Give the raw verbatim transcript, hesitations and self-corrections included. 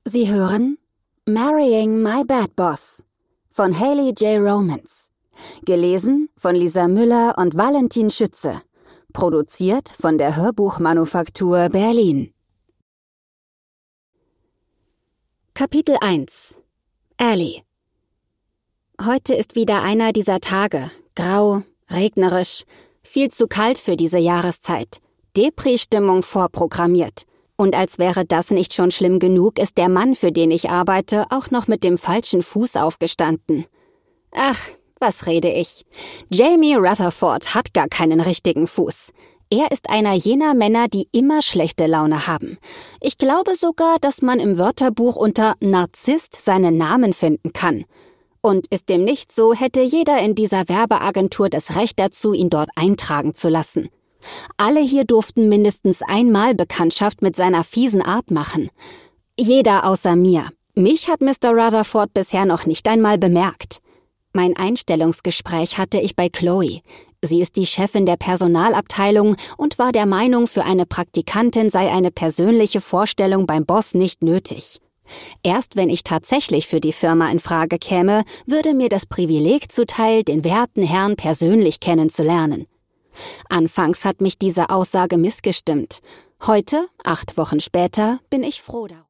Sie hören Marrying My Bad Boss von Haley J. Romans. Gelesen von Lisa Müller und Valentin Schütze. Produziert von der Hörbuchmanufaktur Berlin. Kapitel eins. Allie. Heute ist wieder einer dieser Tage. Grau, regnerisch, viel zu kalt für diese Jahreszeit. Depri-Stimmung vorprogrammiert. Und als wäre das nicht schon schlimm genug, ist der Mann, für den ich arbeite, auch noch mit dem falschen Fuß aufgestanden. Ach, was rede ich? Jamie Rutherford hat gar keinen richtigen Fuß. Er ist einer jener Männer, die immer schlechte Laune haben. Ich glaube sogar, dass man im Wörterbuch unter Narzisst seinen Namen finden kann. Und ist dem nicht so, hätte jeder in dieser Werbeagentur das Recht dazu, ihn dort eintragen zu lassen. Alle hier durften mindestens einmal Bekanntschaft mit seiner fiesen Art machen. Jeder außer mir. Mich hat Mister Rutherford bisher noch nicht einmal bemerkt. Mein Einstellungsgespräch hatte ich bei Chloe. Sie ist die Chefin der Personalabteilung und war der Meinung, für eine Praktikantin sei eine persönliche Vorstellung beim Boss nicht nötig. Erst wenn ich tatsächlich für die Firma in Frage käme, würde mir das Privileg zuteil, den werten Herrn persönlich kennenzulernen. Anfangs hat mich diese Aussage missgestimmt. Heute, acht Wochen später, bin ich froh darum.